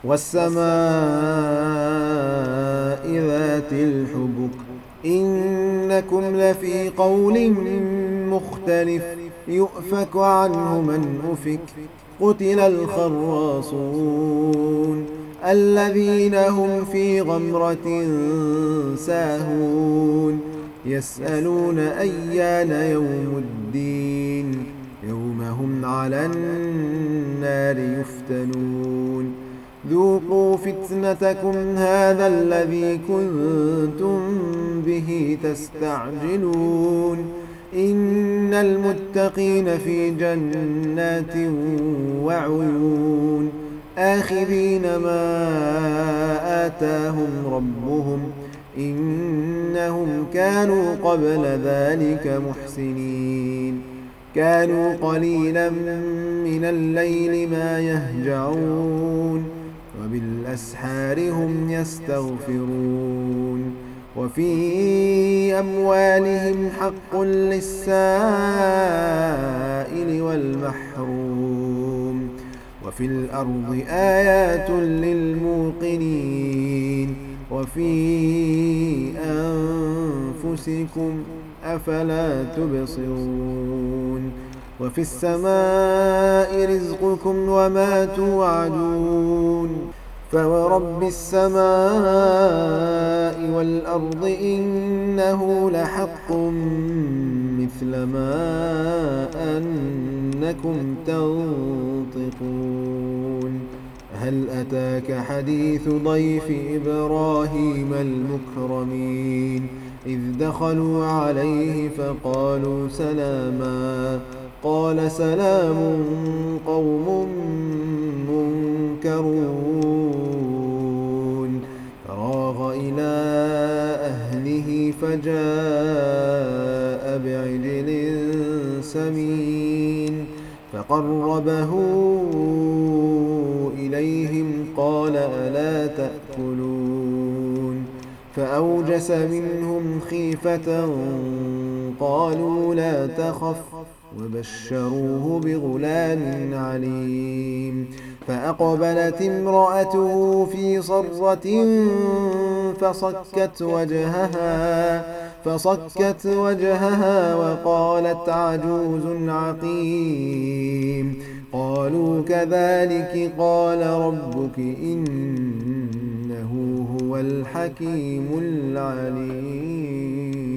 والسماء ذات الحبك إنكم لفي قول مختلف يؤفك عنه من أفك قتل الخراصون الذين هم في غمرة ساهون يسألون أيان يوم الدين يوم هم على النار يفتنون ذوقوا فتنتكم هذا الذي كنتم به تستعجلون إن المتقين في جنات وعيون آخذين ما آتاهم ربهم إنهم كانوا قبل ذلك محسنين كانوا قليلا من الليل ما يهجعون وبالأسحار هم يستغفرون وفي أموالهم حق للسائل والمحروم وفي الأرض آيات للموقنين وفي أنفسكم أفلا تبصرون وفي السماء رزقكم وما توعدون فورب السماء والأرض إنه لحق مثل ما أنكم تنطقون هل أتاك حديث ضيف إبراهيم المكرمين إذ دخلوا عليه فقالوا سلاما قال سلام قوم منكرون فراغ إلى أهله فجاء بعجل سمين فقربه إليهم قال ألا تأكلون فأوجس منهم خيفة قالوا لا تخف وبشروه بغلام عليم فأقبلت امرأته في صرة فصكت وجهها وقالت عجوز عقيم قالوا كذلك قال ربك إنه هو الحكيم العليم